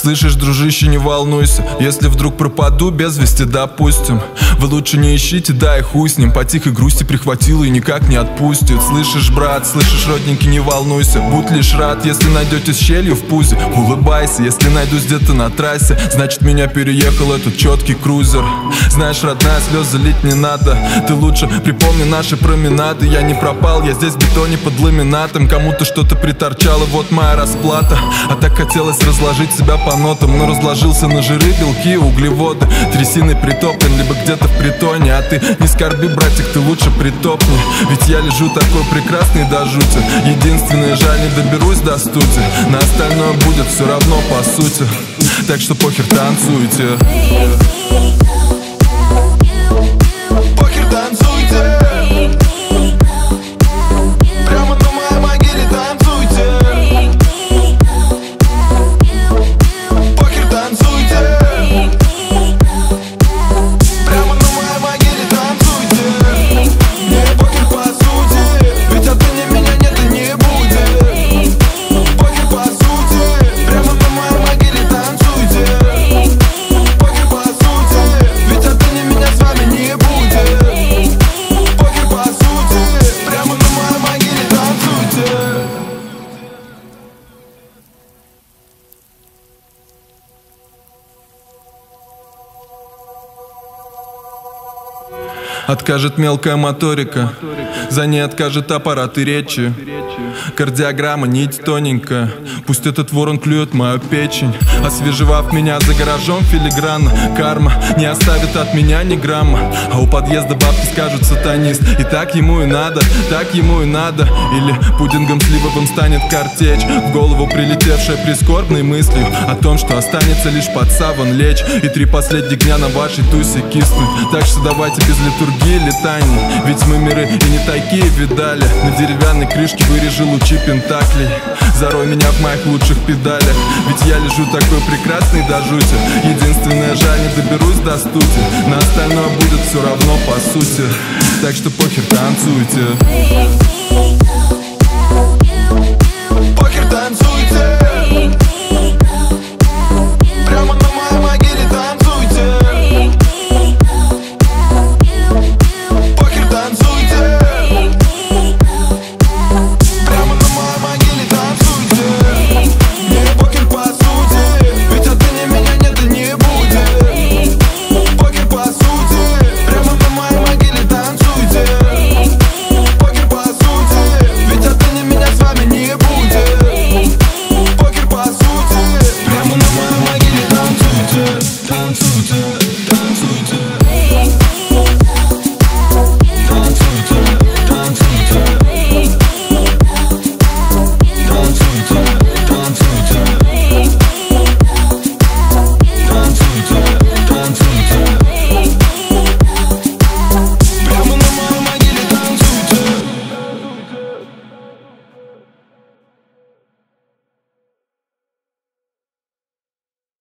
Слышишь, дружище, не волнуйся, если вдруг пропаду без вести, допустим. Вы лучше не ищите, да и хуй с ним. По тихой грусти прихватил и никак не отпустит. Слышишь, брат, слышишь, родненький, не волнуйся. Будь лишь рад, если найдете щелью в пузе. Улыбайся, если найдусь где-то на трассе, значит меня переехал этот четкий крузер. Знаешь, родная, слезы лить не надо. Ты лучше припомни наши променады. Я не пропал, я здесь в бетоне под ламинатом. Кому-то что-то приторчало, вот моя расплата. А так хотелось разложить себя по нотам, но разложился на жиры, белки, углеводы. Трясиной притоплен, либо где-то в притоне. А ты не скорби, братик, ты лучше притопни. Ведь я лежу такой прекрасный до жути. Единственное, жаль, не доберусь до студии. На остальное будет все равно по сути. Так что похер, танцуйте. Похер, танцуйте. Прямо на моей могиле танцуйте. Похер, танцуйте. Прямо на моей могиле танцуйте. Мне похер по сути, ведь отныне меня нет и не будет. Похер по сути, прямо на моей могиле танцуйте. Похер по сути, ведь отныне меня с вами не будет. Похер по сути, прямо на моей могиле танцуйте. Откажет мелкая моторика, за ней откажет аппараты речи. Кардиограмма, нить тоненькая, пусть этот ворон клюет мою печень. Освежевав меня за гаражом филигранно, карма не оставит от меня ни грамма. А у подъезда бабки скажут сатанист. И так ему и надо, так ему и надо. Или пудингом сливовым станет картечь, в голову прилетевшая прискорбной мыслью о том, что останется лишь под саван лечь и 3 последних дня на вашей тусе киснуть. Так что давайте без литургии летаний, ведь мы миры и не такие видали. На деревянной крышке вырежи лучи пентаклей. Зарой меня в моих лучших педалях, ведь я лежу такой прекрасный до жути. Единственное, жаль, не доберусь до студии. На остальное будет все равно по сути. Так что похер, танцуйте. Похер, танцуйте.